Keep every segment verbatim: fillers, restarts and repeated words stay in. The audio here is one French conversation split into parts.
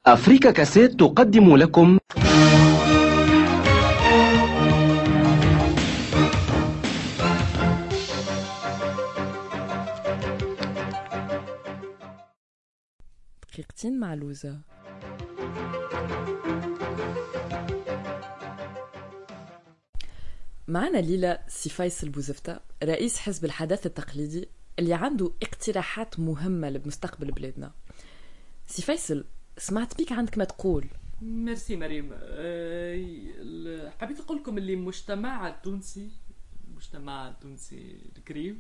أفريكا كاسيت تقدم لكم دقيقتين مع لوزة. معنا ليلى سي فيصل بوزفتة، رئيس حزب الحداثة التقليدي اللي عنده اقتراحات مهمة لمستقبل بلادنا. سي فيصل، سمعت بيك عندك ما تقول. ميرسي مريم. أه حبيت أقول لكم اللي المجتمع التونسي المجتمع التونسي الكريم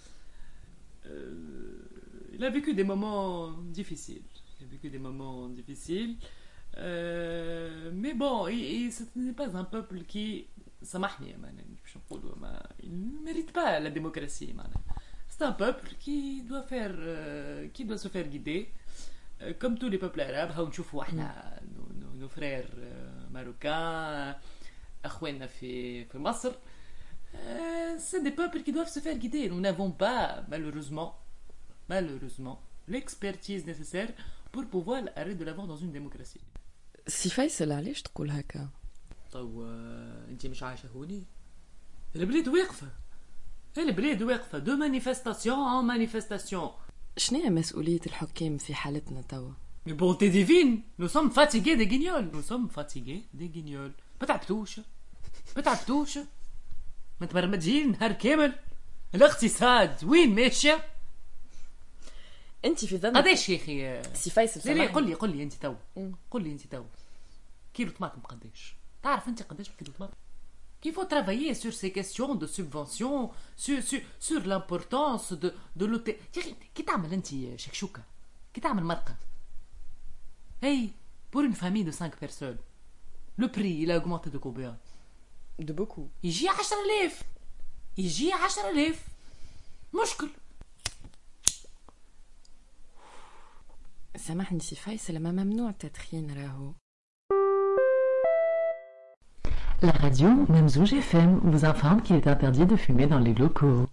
أه il a vécu des moments difficiles il a vécu des moments difficiles أه mais bon et, et ce n'est pas un peuple qui سامحني معناها باش نقولوا ما il ne mérite pas la démocratie معناها. C'est un peuple qui doit faire euh, qui doit se faire guider euh, comme tous les peuples arabes. هاو نشوفوا احنا nos frères euh, marocains اخواننا في في مصر. euh, c'est des peuples qui doivent se faire guider. Nous n'avons pas malheureusement malheureusement l'expertise nécessaire pour pouvoir aller de l'avant dans une démocratie. سي فيصل، علاش تقول هكا؟ طو انت مش عايشه هوني؟ البلاد واقفه البلاد واقفه دو مانيفستاسيون ان مانيفستاسيون. شنو هي مسؤولية الحكام في حالتنا توا؟ Mais bonté divine, nous sommes fatigués des guignols. Nous sommes fatigués des guignols. ما تعبتوش ما تعبتوش ما تبرمجين نهار كامل. الاقتصاد وين ماشيه؟ انت في ظنك قداش يا اخي سي فيصل؟ لا لا قل لي قل لي انت تو قل لي انت تو كيلو طماطم قداش؟ تعرف انت قداش كيلو طماطم؟ qu'il faut travailler sur ces questions de subvention, sur, sur, sur l'importance de, de l'hôtel. كي تعمل انت شكشوكة، كي تعمل مرقة. Hey, pour une famille de cinq personnes, le prix il a augmenté de combien? De beaucoup. يجي عشرة آلاف. يجي عشرة آلاف. مشكل. سامحني سي فيصل، ما ممنوع التدخين راهو. La radio Memzouj F M vous informe qu'il est interdit de fumer dans les locaux.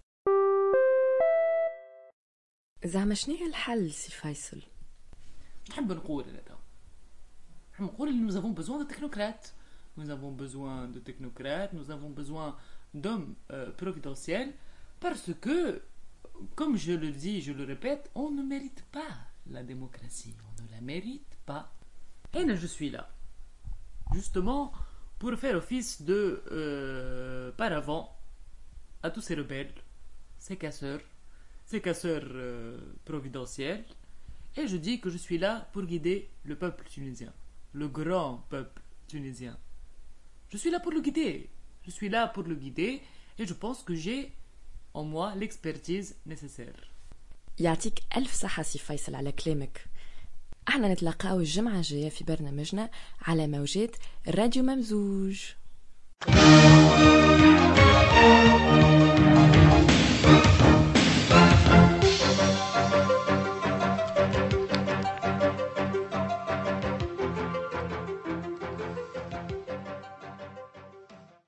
زعما شنو هي الحل سي فيصل؟ نحب نقول انا تو نحب نقول nous avons besoin de technocrates. Nous avons besoin de technocrates, nous avons besoin d'hommes euh, providentiels parce que, comme je le dis, je le répète, on ne mérite pas la démocratie, on ne la mérite pas. Et là, je suis là, justement, pour faire office de euh, paravent à tous ces rebelles, ces casseurs, ces casseurs euh, providentiels. Et je dis que je suis là pour guider le peuple tunisien, le grand peuple tunisien. Je suis là pour le guider, je suis là pour le guider et je pense que j'ai en moi l'expertise nécessaire. يعطيك ألف صحة سي فيصل على كلامك. احنا نتلاقاو الجمعة الجاية في برنامجنا على موجات راديو ممزوج.